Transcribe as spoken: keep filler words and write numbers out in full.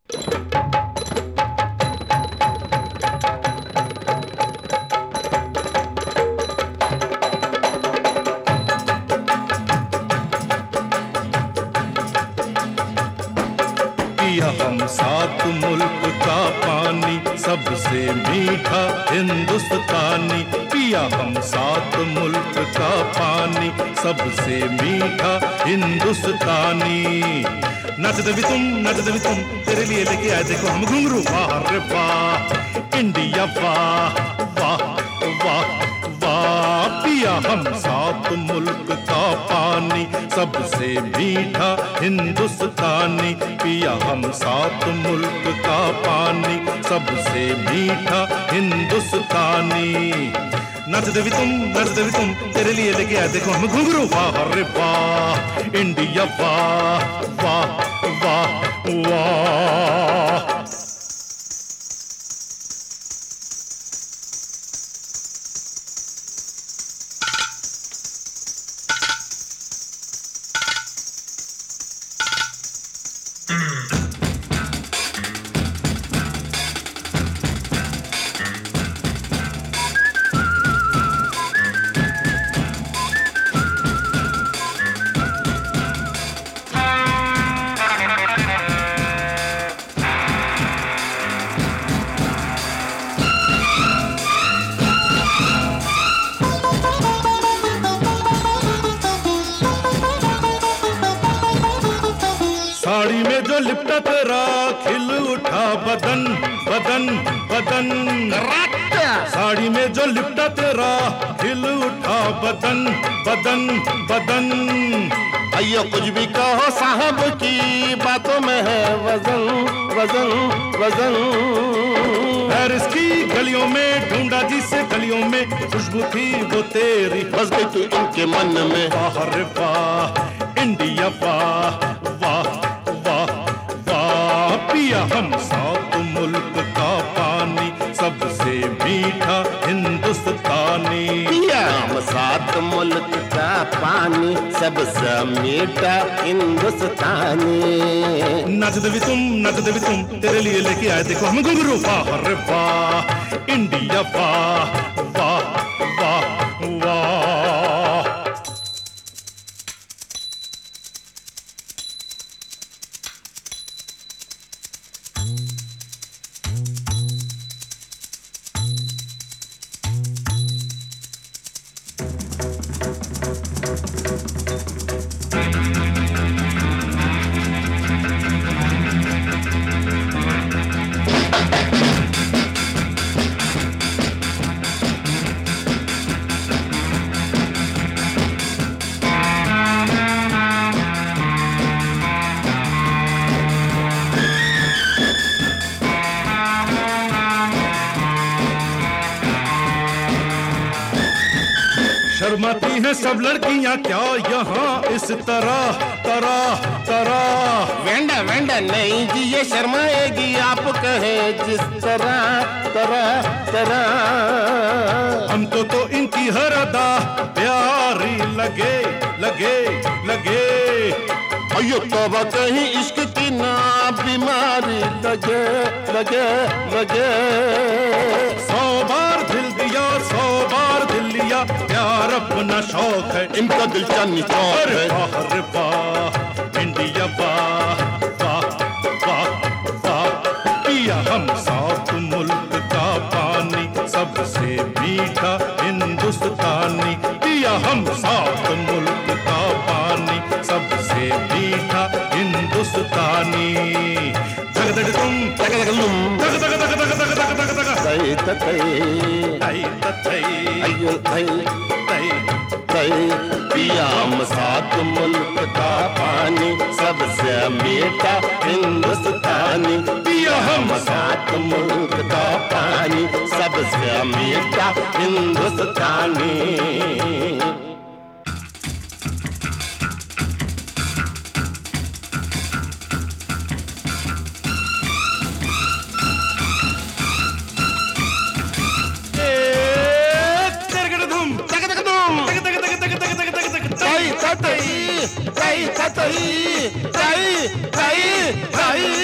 पिया हम सात मुल्क का पानी सबसे मीठा हिंदुस्तानी। पिया हम सात मुल्क का पानी सबसे मीठा हिंदुस्तानी। नच दे भी तुम नच दे भी तुम तेरे लिए लेके आए देखो हम घुंघरू। वाह रे वाह इंडिया वाह वाह वाह वाह। पिया हम सात मुल्क का पानी सबसे मीठा हिंदुस्तानी। पिया हम सात मुल्क का पानी सबसे मीठा हिंदुस्तानी। नच दे भी तुम नच दे भी तुम तेरे लिए लेके आए देखो हम घुंघरू। वाह रे वाह इंडिया वाह वाह वाह वाह। साड़ी में जो लिपटा तेरा खिल उठा बदन बदन बदन। साड़ी में जो लिपटा तेरा खिल उठा बदन बदन बदन। अयो कुछ भी कहो साहब की बातों में है वजन वजन वजन। पेरिस की गलियों में ढूंढा जिसे गलियों में खुशबू थी वो तेरी बस गई तू इनके मन में। वाह रे वाह इंडिया वाह वाह वाह वाह। पिया हम सात मुल्क का पानी सबसे मीठा हिंदुस्तानी। पिया हम सात मुल्क का पानी सबसे मीठा हिंदुस्तानी। नच दे भी तुम नच दे भी तुम तेरे लिए लेके आए देखो हम घुंघरू। वाह रे वाह इंडिया वाह वाह वाह वाह। शर्माती हैं सब लड़कियां क्या यहाँ इस तरह तरह तरह। वेंडा वेंडा नहीं जी ये शर्माएगी आप कहे जिस तरह तरह तरह। हमको तो इनकी हर अदा प्यारी लगे लगे लगे। अयो तौबा कहीं इश्क की ना बीमारी लगे लगे लगे। सौ बार दिल दिया सौ बार दिल लिया प्यार अपना शौक है इनका दिल चांदनी चौक है। वाह रे वाह इंडिया वाह वाह वाह वाह। पिया हम सात मुल्क का पानी सबसे मीठा हिंदुस्तानी। पिया हम सात मुल्क का पानी सबसे मीठा हिंदुस्तानी। धग धग तुम तक तक लुम धग धग धग धग धग धग धग धग तई तई तई तई अयो तई तई तई। पिया हम सात मुल्क का पानी सबसे मीठा हिंदुस्तानी। पिया हम सात मुल्क का पानी सबसे मीठा हिंदुस्तानी। तई तई तई तई तई तई